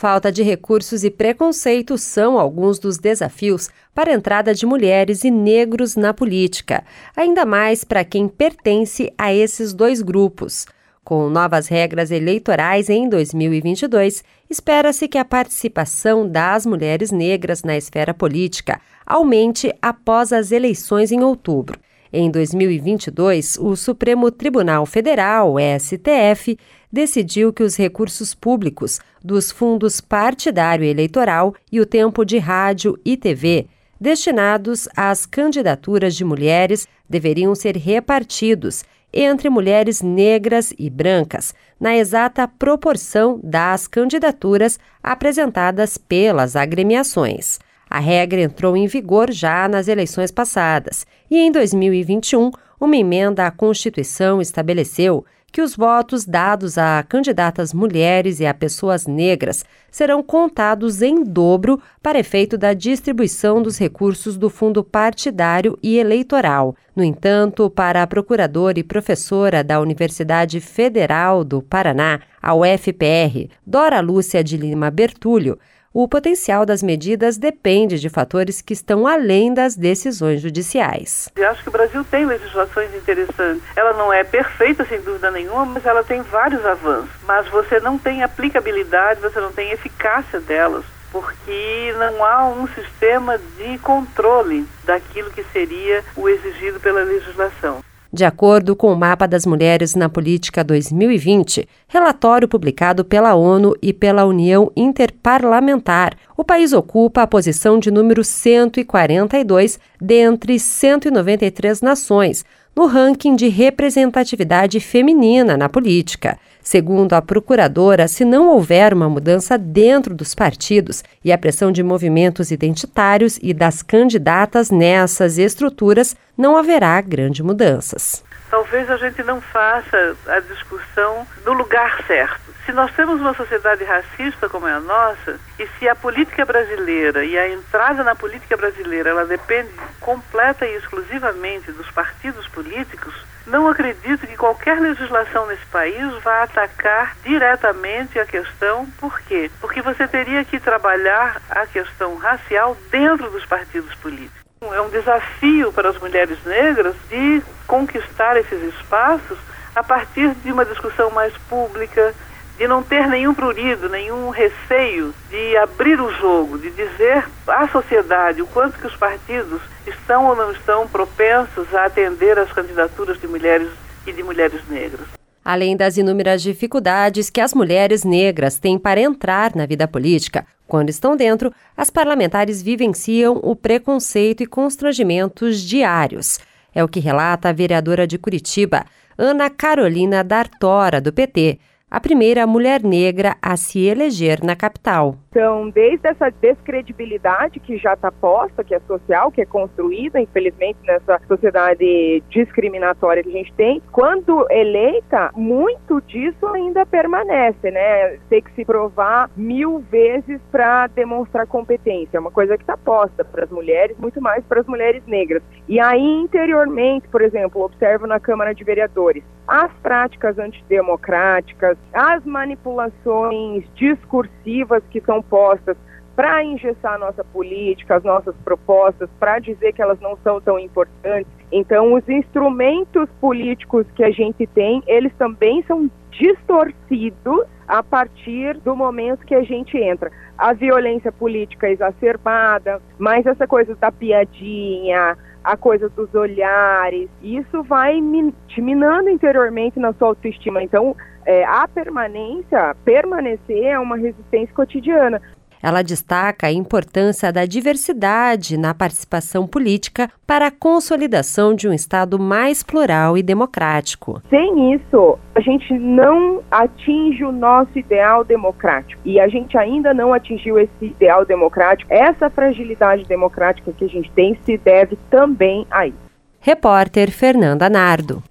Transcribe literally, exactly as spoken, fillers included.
Falta de recursos e preconceito são alguns dos desafios para a entrada de mulheres e negros na política, ainda mais para quem pertence a esses dois grupos. Com novas regras eleitorais em dois mil e vinte e dois, espera-se que a participação das mulheres negras na esfera política aumente após as eleições em outubro. Em dois mil e vinte e dois, o Supremo Tribunal Federal, S T F, decidiu que os recursos públicos dos fundos partidário e eleitoral e o tempo de rádio e T V destinados às candidaturas de mulheres deveriam ser repartidos entre mulheres negras e brancas, na exata proporção das candidaturas apresentadas pelas agremiações. A regra entrou em vigor já nas eleições passadas e, em dois mil e vinte e um, uma emenda à Constituição estabeleceu que os votos dados a candidatas mulheres e a pessoas negras serão contados em dobro para efeito da distribuição dos recursos do fundo partidário e eleitoral. No entanto, para a procuradora e professora da Universidade Federal do Paraná, a U F P R, Dora Lúcia de Lima Bertulho, o potencial das medidas depende de fatores que estão além das decisões judiciais. Eu acho que o Brasil tem legislações interessantes. Ela não é perfeita, sem dúvida nenhuma, mas ela tem vários avanços. Mas você não tem aplicabilidade, você não tem eficácia delas, porque não há um sistema de controle daquilo que seria o exigido pela legislação. De acordo com o Mapa das Mulheres na Política dois mil e vinte, relatório publicado pela ONU e pela União Interparlamentar, o país ocupa a posição de número cento e quarenta e dois dentre cento e noventa e três nações, no ranking de representatividade feminina na política. Segundo a procuradora, se não houver uma mudança dentro dos partidos e a pressão de movimentos identitários e das candidatas nessas estruturas, não haverá grandes mudanças. Talvez a gente não faça a discussão no lugar certo. Se nós temos uma sociedade racista como é a nossa, e se a política brasileira e a entrada na política brasileira ela depende completa e exclusivamente dos partidos políticos, não acredito que qualquer legislação nesse país vá atacar diretamente a questão. Por quê? Porque você teria que trabalhar a questão racial dentro dos partidos políticos. É um desafio para as mulheres negras de conquistar esses espaços a partir de uma discussão mais pública, de não ter nenhum prurido, nenhum receio de abrir o jogo, de dizer à sociedade o quanto que os partidos estão ou não estão propensos a atender às candidaturas de mulheres e de mulheres negras. Além das inúmeras dificuldades que as mulheres negras têm para entrar na vida política, quando estão dentro, as parlamentares vivenciam o preconceito e constrangimentos diários. É o que relata a vereadora de Curitiba, Ana Carolina D'Artora, do P T, a primeira mulher negra a se eleger na capital. Então, desde essa descredibilidade que já está posta, que é social, que é construída, infelizmente, nessa sociedade discriminatória que a gente tem, quando eleita, muito disso ainda permanece, né? Tem que se provar mil vezes para demonstrar competência. É uma coisa que está posta para as mulheres, muito mais para as mulheres negras. E aí, interiormente, por exemplo, observo na Câmara de Vereadores, as práticas antidemocráticas, as manipulações discursivas que são postas para engessar a nossa política, as nossas propostas, para dizer que elas não são tão importantes. Então, os instrumentos políticos que a gente tem, eles também são distorcidos a partir do momento que a gente entra. A violência política exacerbada, mas essa coisa da piadinha, a coisa dos olhares, isso vai te minando interiormente na sua autoestima. Então, é, a permanência, permanecer é uma resistência cotidiana. Ela destaca a importância da diversidade na participação política para a consolidação de um Estado mais plural e democrático. Sem isso, a gente não atinge o nosso ideal democrático. E a gente ainda não atingiu esse ideal democrático. Essa fragilidade democrática que a gente tem se deve também a isso. Repórter Fernanda Nardo.